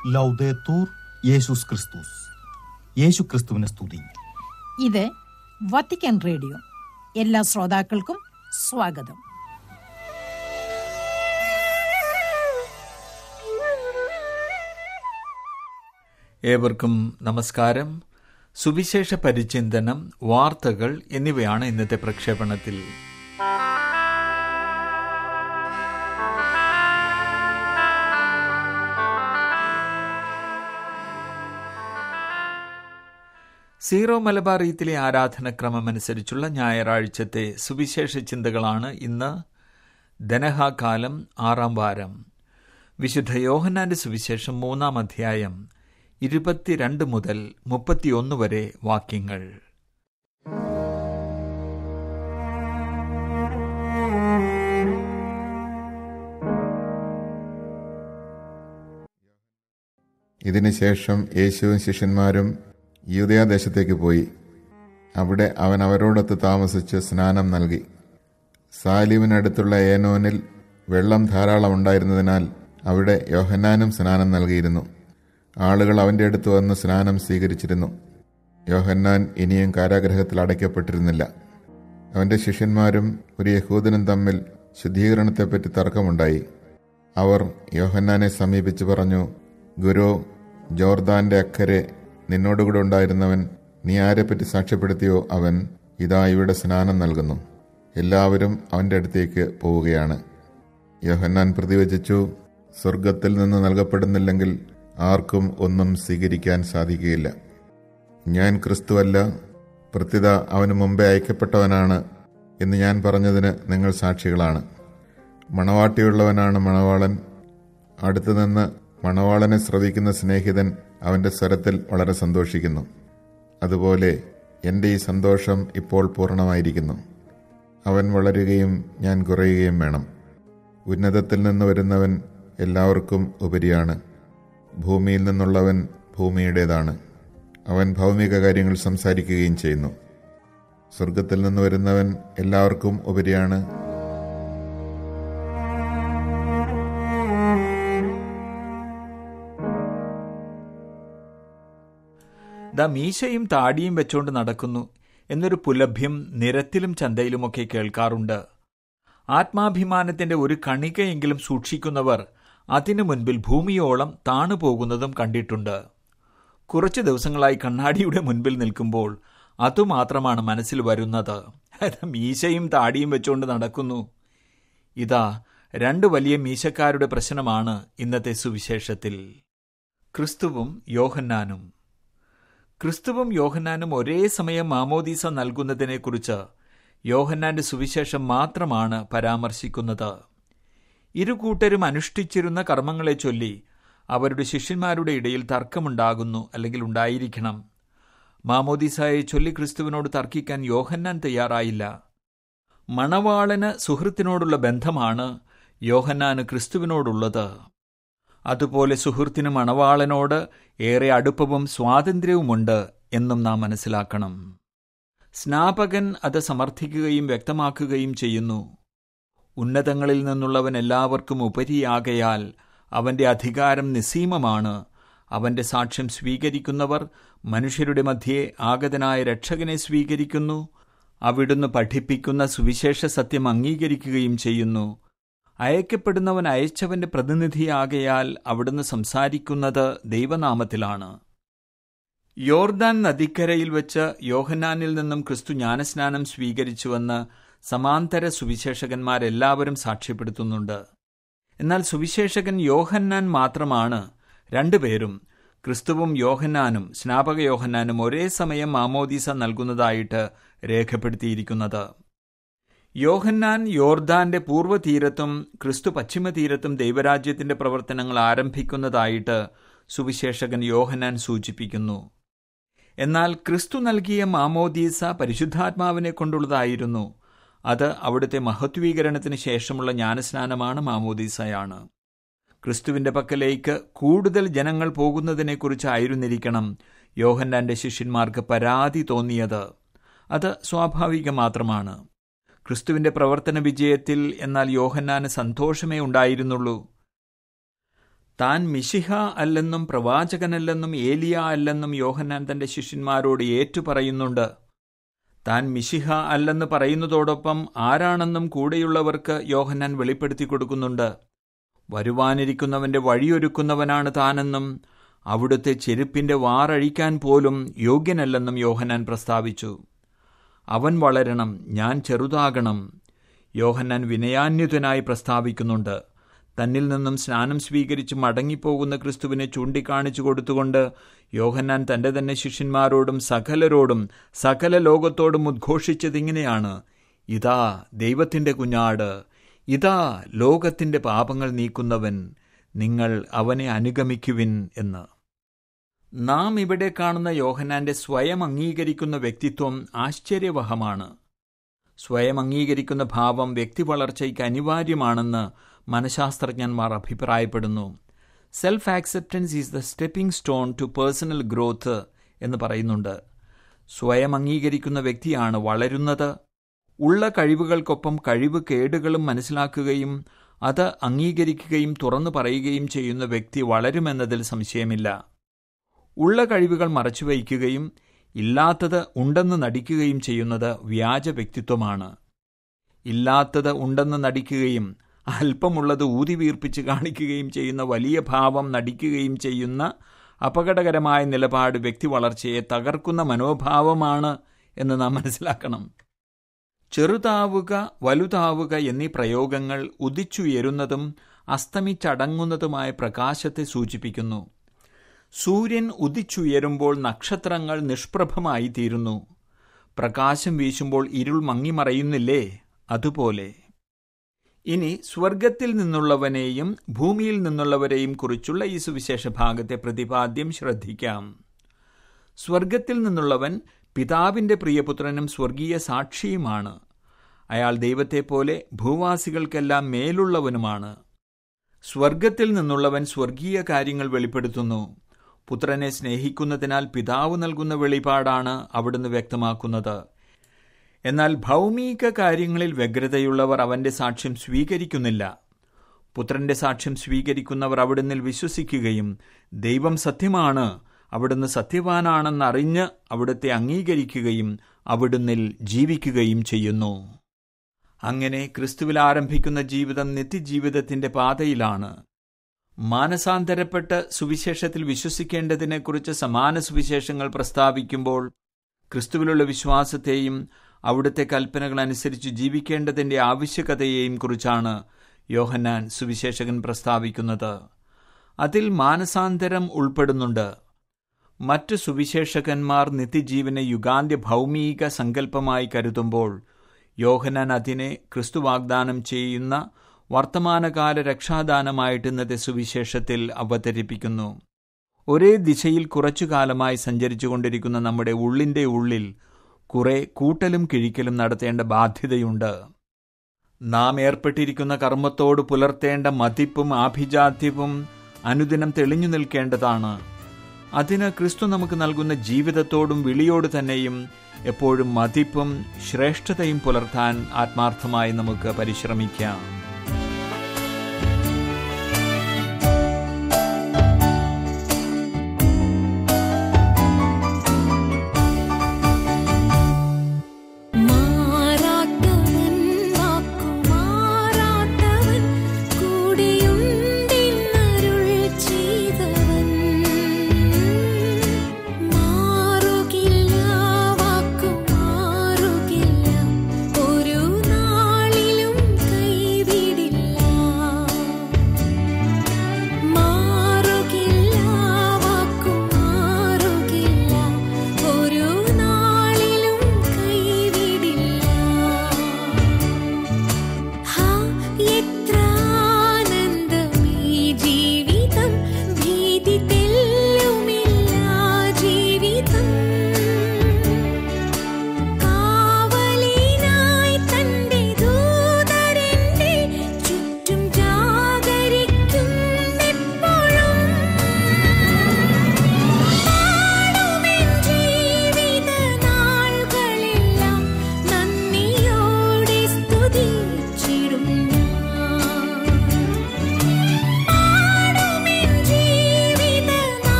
ലൗദേത്തൂർ യേശുസ് ക്രിസ്തുസ്. യേശു ക്രിസ്തുവിനെ സ്തുതി. ഇത് വത്തിക്കാൻ റേഡിയോ. എല്ലാ ശ്രോതാക്കൾക്കും സ്വാഗതം. ഏവർക്കും നമസ്കാരം. സുവിശേഷ പരിചിന്തനം, വാർത്തകൾ എന്നിവയാണ് ഇന്നത്തെ പ്രക്ഷേപണത്തിൽ. സീറോ മലബാർ റീത്തിലെ ആരാധനക്രമം അനുസരിച്ചുള്ള ഞായറാഴ്ചത്തെ സുവിശേഷ ചിന്തകളാണ് ഇന്ന്. ദനഹാകാലം 6-ാം വാരം. വിശുദ്ധ യോഹന്നാന്റെ സുവിശേഷം 3-ാം അധ്യായം 22 മുതൽ 31 വരെ വാക്യങ്ങൾ. ഇതിനുശേഷം യേശുവും ശിഷ്യന്മാരും യൂദയാദേശത്തേക്ക് പോയി. അവിടെ അവൻ അവരോടൊത്ത് താമസിച്ച് സ്നാനം നൽകി. സാലിമിനടുത്തുള്ള ഏനോനിൽ വെള്ളം ധാരാളം ഉണ്ടായിരുന്നതിനാൽ അവിടെ യോഹന്നാനും സ്നാനം നൽകിയിരുന്നു. ആളുകൾ അവൻ്റെ അടുത്ത് വന്ന് സ്നാനം സ്വീകരിച്ചിരുന്നു. യോഹന്നാൻ ഇനിയും കാരാഗൃഹത്തിൽ അടയ്ക്കപ്പെട്ടിരുന്നില്ല. അവൻ്റെ ശിഷ്യന്മാരും ഒരു യഹൂദനും തമ്മിൽ ശുദ്ധീകരണത്തെപ്പറ്റി തർക്കമുണ്ടായി. അവർ യോഹന്നാനെ സമീപിച്ച് പറഞ്ഞു, ഗുരു, ജോർദാന്റെ അക്കരെ നിന്നോടുകൂടെ ഉണ്ടായിരുന്നവൻ നീ ആരെപ്പറ്റി സാക്ഷ്യപ്പെടുത്തിയോ അവൻ ഇതാ ഇവിടെ സ്നാനം നൽകുന്നു. എല്ലാവരും അവൻ്റെ അടുത്തേക്ക് പോവുകയാണ്. യോഹന്നാൻ പ്രതിവചിച്ചു, സ്വർഗത്തിൽ നിന്ന് നൽകപ്പെടുന്നില്ലെങ്കിൽ ആർക്കും ഒന്നും സ്വീകരിക്കാൻ സാധിക്കുകയില്ല. ഞാൻ ക്രിസ്തുവല്ല, പ്രത്യുത അവന് മുമ്പേ അയക്കപ്പെട്ടവനാണ് എന്ന് ഞാൻ പറഞ്ഞതിന് നിങ്ങൾ സാക്ഷികളാണ്. മണവാട്ടിയുള്ളവനാണ് മണവാളൻ. അടുത്തുനിന്ന് മണവാളനെ ശ്രവിക്കുന്ന സ്നേഹിതൻ അവൻ്റെ സ്വരത്തിൽ വളരെ സന്തോഷിക്കുന്നു. അതുപോലെ എൻ്റെ ഈ സന്തോഷം ഇപ്പോൾ പൂർണ്ണമായിരിക്കുന്നു. അവൻ വളരുകയും ഞാൻ കുറയുകയും വേണം. ഉന്നതത്തിൽ നിന്ന് വരുന്നവൻ എല്ലാവർക്കും ഉപരിയാണ്. ഭൂമിയിൽ നിന്നുള്ളവൻ ഭൂമിയുടേതാണ്. അവൻ ഭൗമിക കാര്യങ്ങൾ സംസാരിക്കുകയും ചെയ്യുന്നു. സ്വർഗത്തിൽ നിന്ന് വരുന്നവൻ എല്ലാവർക്കും ഉപരിയാണ്. മീശയും താടിയും വെച്ചോണ്ട് നടക്കുന്നു എന്നൊരു പുലഭ്യം നിരത്തിലും ചന്തയിലുമൊക്കെ കേൾക്കാറുണ്ട്. ആത്മാഭിമാനത്തിന്റെ ഒരു കണികയെങ്കിലും സൂക്ഷിക്കുന്നവർ അതിനു മുൻപിൽ ഭൂമിയോളം താണുപോകുന്നതും കണ്ടിട്ടുണ്ട്. കുറച്ചു ദിവസങ്ങളായി കണ്ണാടിയുടെ മുൻപിൽ നിൽക്കുമ്പോൾ അതുമാത്രമാണ് മനസ്സിൽ വരുന്നത്. മീശയും താടിയും വെച്ചോണ്ട് നടക്കുന്നു. ഇതാ 2 വലിയ മീശക്കാരുടെ പ്രശ്നമാണ് ഇന്നത്തെ സുവിശേഷത്തിൽ. ക്രിസ്തുവും യോഹന്നാനും ഒരേ സമയം മാമോദീസ നൽകുന്നതിനെക്കുറിച്ച് യോഹന്നാന്റെ സുവിശേഷം മാത്രമാണ് പരാമർശിക്കുന്നത്. ഇരുകൂട്ടരും അനുഷ്ഠിച്ചിരുന്ന കർമ്മങ്ങളെ ചൊല്ലി അവരുടെ ശിഷ്യന്മാരുടെ ഇടയിൽ തർക്കമുണ്ടാകുന്നു, അല്ലെങ്കിൽ ഉണ്ടായിരിക്കണം. മാമോദീസയെ ചൊല്ലി ക്രിസ്തുവിനോട് തർക്കിക്കാൻ യോഹന്നാൻ തയ്യാറായില്ല. മണവാളന് സുഹൃത്തിനോടുള്ള ബന്ധമാണ് യോഹന്നാന് ക്രിസ്തുവിനോടുള്ളത്. അതുപോലെ സുഹൃത്തിന് മണവാളനോട് ഏറെ അടുപ്പവും സ്വാതന്ത്ര്യവുമുണ്ട് എന്നും നാം മനസ്സിലാക്കണം. സ്നാപകൻ അത് സമർത്ഥിക്കുകയും വ്യക്തമാക്കുകയും ചെയ്യുന്നു. ഉന്നതങ്ങളിൽ നിന്നുള്ളവൻ എല്ലാവർക്കും ഉപരിയാകയാൽ അവന്റെ അധികാരം നിസ്സീമമാണ്. അവന്റെ സാക്ഷ്യം സ്വീകരിക്കുന്നവർ മനുഷ്യരുടെ മധ്യേ ആഗതനായ രക്ഷകനെ സ്വീകരിക്കുന്നു. അവിടുന്ന് പഠിപ്പിക്കുന്ന സുവിശേഷ സത്യം അംഗീകരിക്കുകയും ചെയ്യുന്നു. അയക്കപ്പെടുന്നവൻ അയച്ചവന്റെ പ്രതിനിധിയാകയാൽ അവിടുന്ന് സംസാരിക്കുന്നത് ദൈവനാമത്തിലാണ്. യോർദാൻ നദിക്കരയിൽ വെച്ച് യോഹന്നാനിൽ നിന്നും ക്രിസ്തു ജ്ഞാനസ്നാനം സ്വീകരിച്ചുവെന്ന് സമാന്തര സുവിശേഷകന്മാരെല്ലാവരും സാക്ഷ്യപ്പെടുത്തുന്നുണ്ട്. എന്നാൽ സുവിശേഷകൻ യോഹന്നാൻ മാത്രമാണ് 2 പേരും, ക്രിസ്തുവും യോഹന്നാനും സ്നാപക യോഹന്നാനും ഒരേ സമയം മാമോദീസ നൽകുന്നതായിട്ട് രേഖപ്പെടുത്തിയിരിക്കുന്നത്. യോഹന്നാൻ യോർദാന്റെ പൂർവ്വതീരത്തും ക്രിസ്തു പശ്ചിമതീരത്തും ദൈവരാജ്യത്തിന്റെ പ്രവർത്തനങ്ങൾ ആരംഭിക്കുന്നതായിട്ട് സുവിശേഷകൻ യോഹന്നാൻ സൂചിപ്പിക്കുന്നു. എന്നാൽ ക്രിസ്തു നൽകിയ മാമോദീസ പരിശുദ്ധാത്മാവിനെ കൊണ്ടുള്ളതായിരുന്നു. അത് അവിടുത്തെ മഹത്വീകരണത്തിന് ശേഷമുള്ള ജ്ഞാനസ്നാനമാണ്, മാമോദീസയാണ്. ക്രിസ്തുവിന്റെ പക്കലേക്ക് കൂടുതൽ ജനങ്ങൾ പോകുന്നതിനെക്കുറിച്ചായിരുന്നിരിക്കണം യോഹന്നാന്റെ ശിഷ്യന്മാർക്ക് പരാതി തോന്നിയത്. അത് സ്വാഭാവികം മാത്രമാണ്. ക്രിസ്തുവിന്റെ പ്രവർത്തന വിജയത്തിൽ എന്നാൽ യോഹന്നാന് സന്തോഷമേ ഉണ്ടായിരുന്നുള്ളൂ. താൻ മിശിഹ അല്ലെന്നും പ്രവാചകനല്ലെന്നും ഏലിയ അല്ലെന്നും യോഹന്നാൻ തന്റെ ശിഷ്യന്മാരോട് ഏറ്റുപറയുന്നുണ്ട്. താൻ മിശിഹ അല്ലെന്ന് പറയുന്നതോടൊപ്പം ആരാണെന്നും കൂടെയുള്ളവർക്ക് യോഹന്നാൻ വെളിപ്പെടുത്തി കൊടുക്കുന്നുണ്ട്. വരുവാനിരിക്കുന്നവന്റെ വഴിയൊരുക്കുന്നവനാണ് താനെന്നും അവിടുത്തെ ചെരുപ്പിന്റെ വാറഴിക്കാൻ പോലും യോഗ്യനല്ലെന്നും യോഹന്നാൻ പ്രസ്താവിച്ചു. അവൻ വളരണം, ഞാൻ ചെറുതാകണം. യോഹന്നാൻ വിനയാന്യുതനായി പ്രസ്താവിക്കുന്നുണ്ട്. തന്നിൽ നിന്നും സ്നാനം സ്വീകരിച്ച് മടങ്ങിപ്പോകുന്ന ക്രിസ്തുവിനെ ചൂണ്ടിക്കാണിച്ചു കൊടുത്തുകൊണ്ട് യോഹന്നാൻ തന്റെ തന്നെ ശിഷ്യന്മാരോടും സകലരോടും സകല ലോകത്തോടും ഉദ്ഘോഷിച്ചതിങ്ങനെയാണ്: ഇതാ ദൈവത്തിന്റെ കുഞ്ഞാട്, ഇതാ ലോകത്തിന്റെ പാപങ്ങൾ നീക്കുന്നവൻ, നിങ്ങൾ അവനെ അനുഗമിക്കുവിൻ എന്ന്. നാം ഇവിടെ കാണുന്ന യോഹന്നാന്റെ സ്വയം അംഗീകരിക്കുന്ന വ്യക്തിത്വം ആശ്ചര്യവഹമാണ്. സ്വയം അംഗീകരിക്കുന്ന ഭാവം വ്യക്തി വളർച്ചയ്ക്ക് അനിവാര്യമാണെന്ന് മനഃശാസ്ത്രജ്ഞന്മാർ അഭിപ്രായപ്പെടുന്നു. Self acceptance is the stepping stone to personal growth എന്ന് പറയുന്നുണ്ട്. സ്വയം അംഗീകരിക്കുന്ന വ്യക്തിയാണ് വളരുന്നത്. ഉള്ള കഴിവുകൾക്കൊപ്പം കഴിവ് കേടുകളും മനസ്സിലാക്കുകയും അത് അംഗീകരിക്കുകയും തുറന്നു പറയുകയും ചെയ്യുന്ന വ്യക്തി വളരുമെന്നതിൽ സംശയമില്ല. ഉള്ള കഴിവുകൾ മറച്ചുവയ്ക്കുകയും ഇല്ലാത്തത് ഉണ്ടെന്ന് നടിക്കുകയും ചെയ്യുന്നത് വ്യാജ വ്യക്തിത്വമാണ്. ഇല്ലാത്തത് ഉണ്ടെന്ന് നടിക്കുകയും അല്പമുള്ളത് ഊതി വീർപ്പിച്ച് കാണിക്കുകയും ചെയ്യുന്ന വലിയ ഭാവം നടിക്കുകയും ചെയ്യുന്ന അപകടകരമായ നിലപാട് വ്യക്തി വളർച്ചയെ തകർക്കുന്ന മനോഭാവമാണ് എന്ന് നാം മനസ്സിലാക്കണം. ചെറുതാവുക, വലുതാവുക എന്നീ പ്രയോഗങ്ങൾ ഉദിച്ചുയരുന്നതും അസ്തമിച്ചടങ്ങുന്നതുമായ പ്രകാശത്തെ സൂചിപ്പിക്കുന്നു. സൂര്യൻ ഉദിച്ചുയരുമ്പോൾ നക്ഷത്രങ്ങൾ നിഷ്പ്രഭമായി തീരുന്നു. പ്രകാശം വീശുമ്പോൾ ഇരുൾ മങ്ങിമറയുന്നില്ലേ? അതുപോലെ ഇനി സ്വർഗത്തിൽ നിന്നുള്ളവനെയും ഭൂമിയിൽ നിന്നുള്ളവരെയും കുറിച്ചുള്ള ഈ സുവിശേഷ ഭാഗത്തെ പ്രതിപാദ്യം ശ്രദ്ധിക്കാം. സ്വർഗത്തിൽ നിന്നുള്ളവൻ പിതാവിന്റെ പ്രിയപുത്രനും സ്വർഗീയ സാക്ഷിയുമാണ്. അയാൾ ദൈവത്തെപ്പോലെ ഭൂവാസികൾക്കെല്ലാം മേലുള്ളവനുമാണ്. സ്വർഗത്തിൽ നിന്നുള്ളവൻ സ്വർഗീയ കാര്യങ്ങൾ വെളിപ്പെടുത്തുന്നു. പുത്രനെ സ്നേഹിക്കുന്നതിനാൽ പിതാവ് നൽകുന്ന വെളിപാടാണ് അവിടുന്ന് വ്യക്തമാക്കുന്നത്. എന്നാൽ ഭൗമിക കാര്യങ്ങളിൽ വ്യഗ്രതയുള്ളവർ അവന്റെ സാക്ഷ്യം സ്വീകരിക്കുന്നില്ല. പുത്രന്റെ സാക്ഷ്യം സ്വീകരിക്കുന്നവർ അവിടുന്നിൽ വിശ്വസിക്കുകയും ദൈവം സത്യമാണ്, അവിടുന്ന് സത്യവാനാണെന്നറിഞ്ഞ് അവിടുത്തെ അംഗീകരിക്കുകയും അവിടുന്നിൽ ജീവിക്കുകയും ചെയ്യുന്നു. അങ്ങനെ ക്രിസ്തുവിൽ ആരംഭിക്കുന്ന ജീവിതം നിത്യജീവിതത്തിന്റെ പാതയിലാണ്. മാനസാന്തരപ്പെട്ട് സുവിശേഷത്തിൽ വിശ്വസിക്കേണ്ടതിനെക്കുറിച്ച് സമാന സുവിശേഷങ്ങൾ പ്രസ്താവിക്കുമ്പോൾ ക്രിസ്തുവിലുള്ള വിശ്വാസത്തെയും അവിടുത്തെ കൽപ്പനകൾ അനുസരിച്ച് ജീവിക്കേണ്ടതിൻ്റെ ആവശ്യകതയെയും കുറിച്ചാണ് യോഹന്നാൻ സുവിശേഷകൻ പ്രസ്താവിക്കുന്നത്. അതിൽ മാനസാന്തരം ഉൾപ്പെടുന്നുണ്ട്. മറ്റു സുവിശേഷകന്മാർ നിത്യജീവനെ യുഗാന്ത്യ ഭൗമിക സങ്കല്പമായി കരുതുമ്പോൾ യോഹന്നാൻ അതിനെ ക്രിസ്തു വാഗ്ദാനം ചെയ്യുന്ന വർത്തമാനകാല രക്ഷാദാനമായിട്ട് ഇന്നത്തെ സുവിശേഷത്തിൽ അവതരിപ്പിക്കുന്നു. ഒരേ ദിശയിൽ കുറച്ചു കാലമായി സഞ്ചരിച്ചു കൊണ്ടിരിക്കുന്ന നമ്മുടെ ഉള്ളിൻ്റെ ഉള്ളിൽ കുറെ കൂട്ടലും കിഴിക്കലും നടത്തേണ്ട ബാധ്യതയുണ്ട്. നാം ഏർപ്പെട്ടിരിക്കുന്ന കർമ്മത്തോട് പുലർത്തേണ്ട മതിപ്പും ആഭിജാത്യവും അനുദിനം തെളിഞ്ഞു നിൽക്കേണ്ടതാണ്. അതിന് ക്രിസ്തു നമുക്ക് നൽകുന്ന ജീവിതത്തോടും വിളിയോട് തന്നെയും എപ്പോഴും മതിപ്പും ശ്രേഷ്ഠതയും പുലർത്താൻ ആത്മാർത്ഥമായി നമുക്ക് പരിശ്രമിക്കാം. ഒരു നാളിലും കൈവി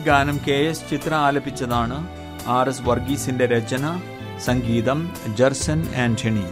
ഗാനം KS ചിത്ര ആലപിച്ചതാണ്. RS വർഗീസിന്റെ രചന, സംഗീതം ജർസൻ ആന്റണി.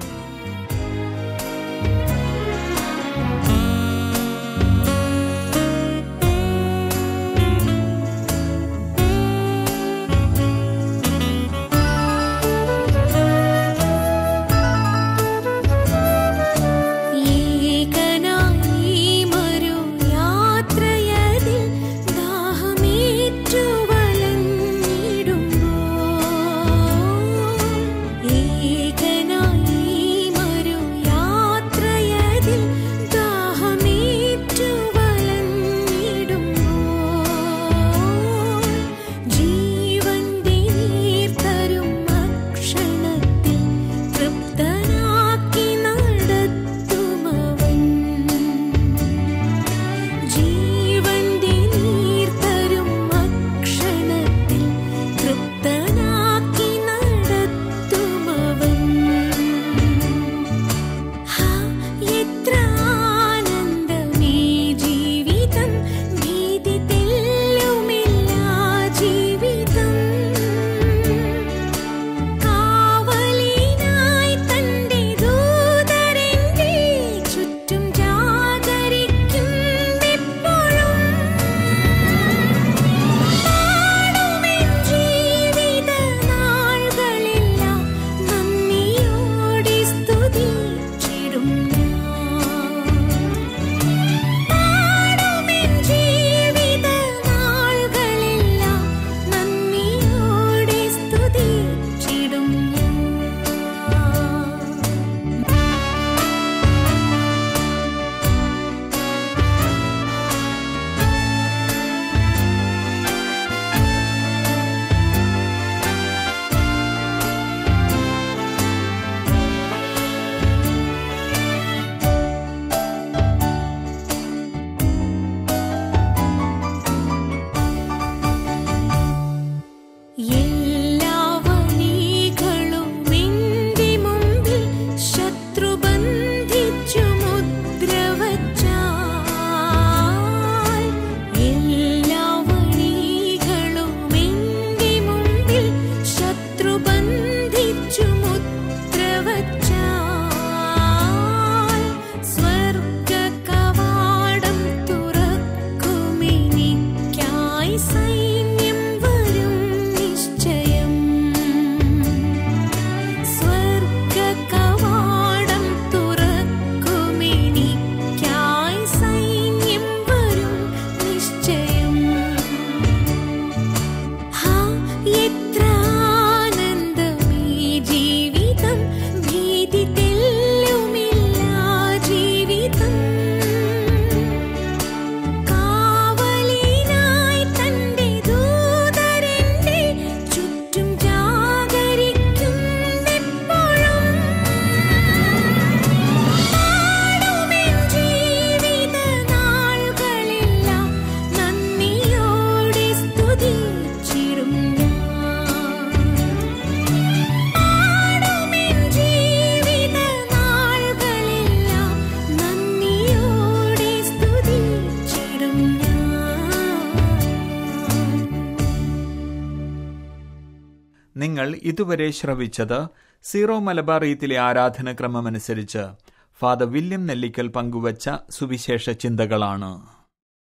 നിങ്ങൾ ഇതുവരെ ശ്രവിച്ചത് സീറോ മലബാർ റീത്തിലെ ആരാധനക്രമമനുസരിച്ച് ഫാദർ വില്യം നെല്ലിക്കൽ പങ്കുവച്ച സുവിശേഷ ചിന്തകളാണ്.